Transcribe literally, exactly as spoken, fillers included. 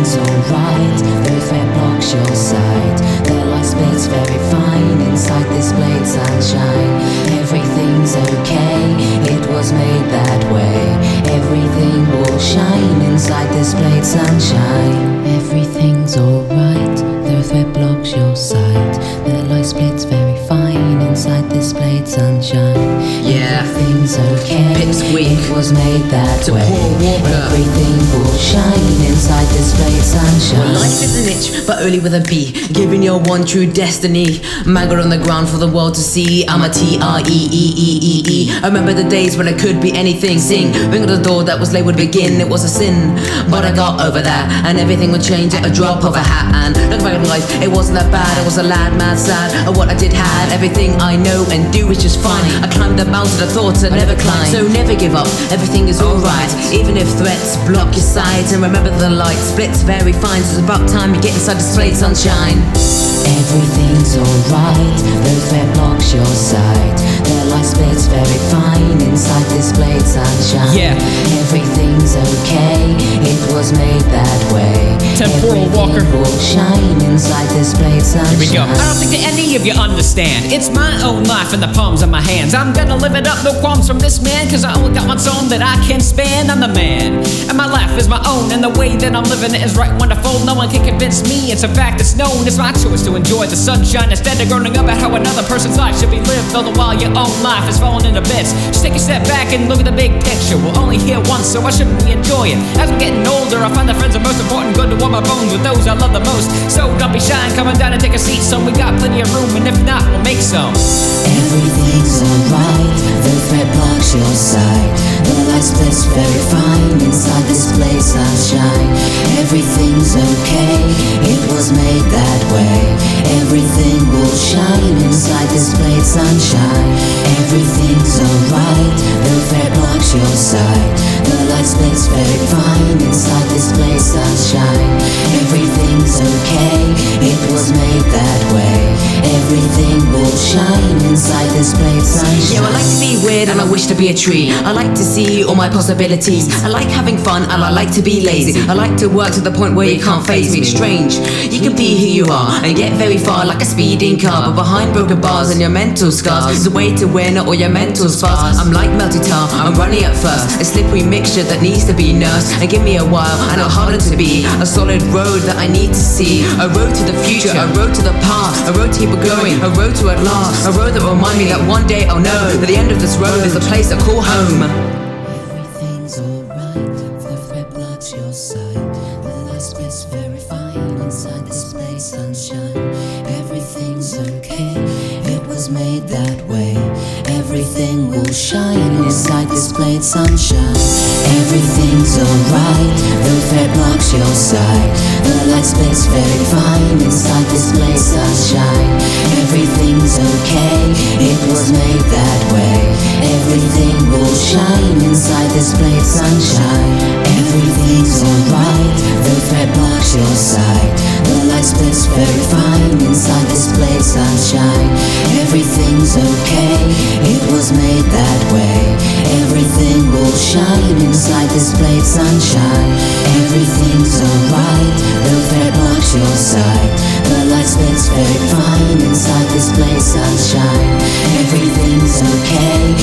Everything's alright, the threat blocks your sight. The light splits very fine inside this blade sunshine. Everything's okay, it was made that way. Everything will shine inside this blade sunshine. Everything's alright, the threat blocks your sight. The light splits very fine inside this blade sunshine. Yeah, everything's okay, Pipsqueak. It was made that To way. Paul Walker. Everything will shine inside this blade sunshine. Well, life is an itch, but only with a B. Giving your one true destiny. Maggot on the ground for the world to see. I'm a T R E E E E E. I remember the days when I could be anything. Sing, ring at the door that was late would begin. It was a sin, but I got over that. And everything would change at a drop of a hat. And look back at life, it wasn't that bad. I was a lad, mad, sad. And what I did had, everything I know and do is just fine. I climbed the mountain of thoughts I never climbed. So never give up, everything is alright. Even if threats block your sight. And remember the light splits very fine. So it's about time you get inside this blade sunshine. Everything's alright, the threat blocks your sight. The light splits very fine inside this blade sunshine. Yeah. Everything's okay, it was made that way. Temporal Everything Walker. will shine inside this blade sunshine. Here we go. I don't think that any of you understand. It's my own life in the palms of my hands. I'm gonna live it up, no qualms from this man. Cause I only got one song that I can span. I'm the man, and my life is my own. And the way that I'm living it is right wonderful. No one can convince me, it's a fact that's known. It's my choice to enjoy the sunshine instead of groaning about how another person's life should be lived. All the while your own life is falling into bits. Just take a step back and look at the big picture. We're only here once, so why shouldn't we enjoy it? As we're getting older, I find that friends are most important. Good to warm my bones with those I love the most. So don't be shy and come on down and take a seat. Son, we got plenty of room, and if not, we'll make some. Everything's alright, the threat blocks your sight. The light splits very fine inside this blade sunshine. Everything's okay, it was made that way. Everything will shine inside this blade sunshine. Everything's alright, the threat blocks your sight. The light splits very fine inside this blade sunshine. Everything's okay, it was made that way. Everything will shine inside this blade sunshine. Yeah, I like to be weird and I wish to be a tree. I like to see all my possibilities. I like having fun and I like to be lazy. I like to work to the point where you can't faze me. Strange, you can be who you are and get very far like a speeding car. But behind broken bars and your mental scars, there's a way to win or your mental spars. I'm like melted tar, I'm running at first. A slippery mixture that needs to be nursed. And give me a while and I'll harden to be a solid road that I need to see. A road to the future, a road to the past, a road to keep it going, a road to at last. A road that will remind me that one day I'll know that the end of this road is the place I call home. Everything's alright, the threat blocks your sight. The light splits very fine inside this blade sunshine. Everything's okay, it was made that way. Everything will shine inside this blade sunshine. Everything's alright, the threat blocks your sight. The light splits very fine inside this blade sunshine. Everything's okay, it was made that way. Everything will shine inside this blade sunshine. Everything's alright, the threat blocks your sight. The light splits very fine inside this blade sunshine. Everything's okay, it was made that way. Everything will shine inside this blade sunshine. Everything's alright, the threat blocks your sight. The light splits very fine inside this blade sunshine. Everything's okay,